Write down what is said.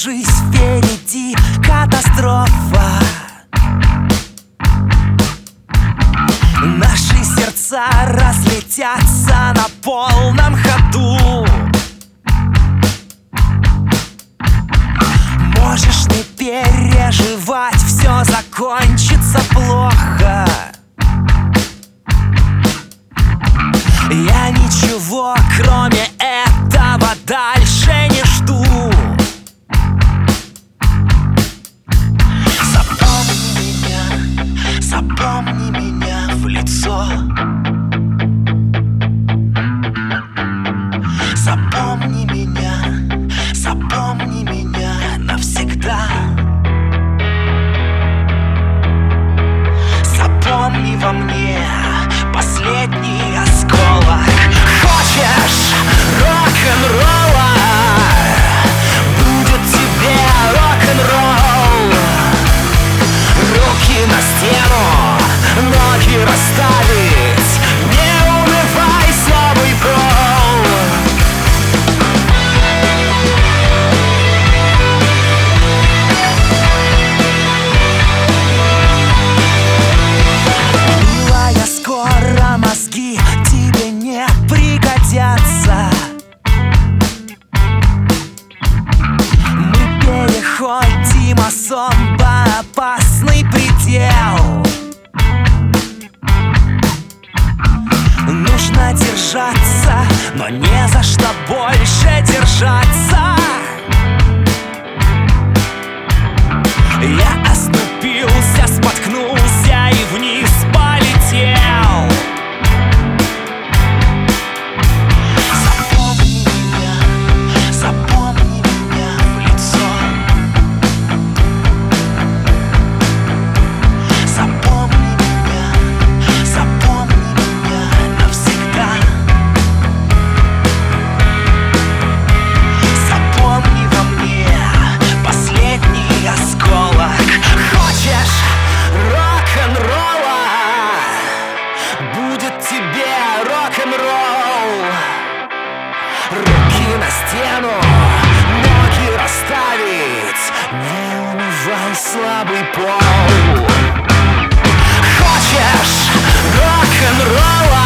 держись, впереди катастрофа. Наши сердца разлетятся на полном ходу. Можешь не переживать, все закончится плохо. Я ничего, кроме этого, дальше не жду. Запомни меня в лицо. Запомни меня навсегда. Запомни во мне последний осколок. Хочешь рок-н-ролла? Будет тебе рок-н-ролл. Руки на стену, ноги расставить. Не унывай, слабый пол. Милая, скоро мозги тебе не пригодятся. Мы переходим особо опасный предел. Нужно держаться, но не за что больше держаться. Я оступился, споткнулся и вниз полетел. Запомни меня в лицо. Запомни меня навсегда. Запомни во мне последний осколок. Хочешь рок-н-ролла? Будет тебе рок-н-ролл. Руки на стену, ноги расставить. Не унывай, слабый пол. Хочешь рок-н-ролла?